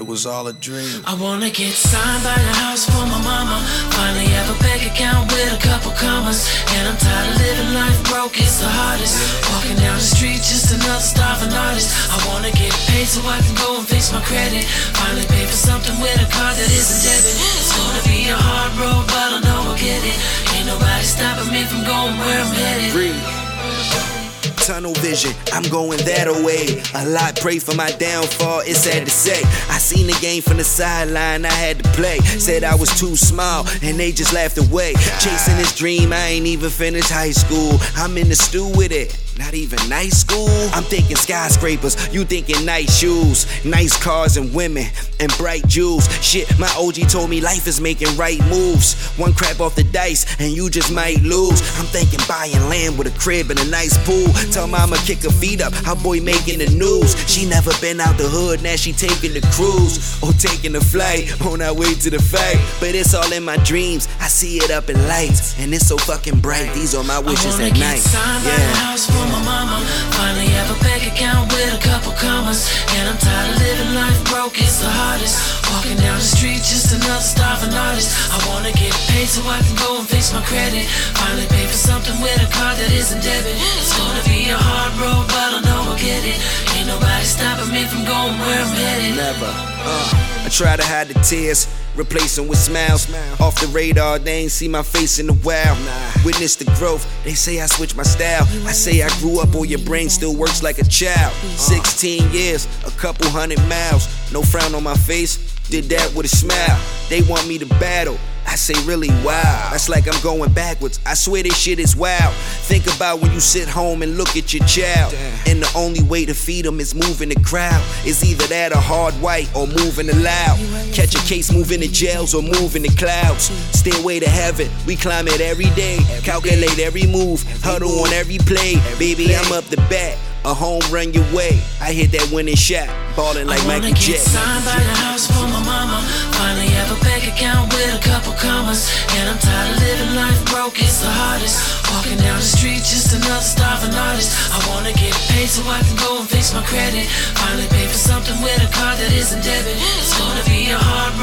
was all a dream. I wanna get signed by the house for my mama. Finally have a bank account with a couple commas. And I'm tired of living life broke, it's the hardest. Walking down the street, just another starving artist. I wanna get paid so I can go and fix my credit. Finally pay for something with a card that isn't debit. It's gonna be a hard road, but I know I'll get it. Ain't nobody stopping me from going where I'm headed. Tunnel vision, I'm going that away. A lot pray for my downfall, it's sad to say. I seen the game from the sideline, I had to play. Said I was too small, and they just laughed away. Chasing this dream, I ain't even finished high school. I'm in the stew with it, not even night school. I'm thinking skyscrapers, you thinking nice shoes. Nice cars and women, and bright jewels. Shit, my OG told me life is making right moves. One crap off the dice, and you just might lose. I'm thinking buying land with a crib and a nice pool. Tell mama kick her feet up, our boy making the news. She never been out the hood, now she taking the cruise. Or taking the flight, on our way to the fight. But it's all in my dreams, I see it up in lights. And it's so fucking bright, these are my wishes at night. My mama, finally have a bank account with a couple commas. And I'm tired of living life broke, it's the hardest. Walking down the street, just another starving artist. I wanna get paid so I can go and fix my credit. Finally pay for something with a card that isn't debit. It's gonna be a hard road, but I know I'll get it. Ain't nobody stopping me from going where I'm headed. Never. I try to hide the tears, replace them with smiles. Off the radar, they ain't see my face in a while. Witness the growth, they say I switched my style. I say I grew up or your brain still works like a child. 16 years, a couple 100 miles. No frown on my face, did that with a smile. They want me to battle, I say really wow. That's like I'm going backwards, I swear this shit is wild. Think about when you sit home and look at your child. And the only way to feed them is moving the crowd. It's either that or hard white or moving the loud. Catch a case moving the jails or moving the clouds. Stairway to heaven, we climb it every day. Calculate every move, huddle on every play. Baby, I'm up the bat, a home run your way. I hit that winning shot, ballin' like Michael Jackson. Signed by the house for my mama. Finally have a bank account with a couple commas. And I'm tired of living life broke, it's the hardest. Walking down the street, just another starving artist. I wanna get paid so I can go and fix my credit. Finally pay for something with a card that isn't debit. It's gonna be a hard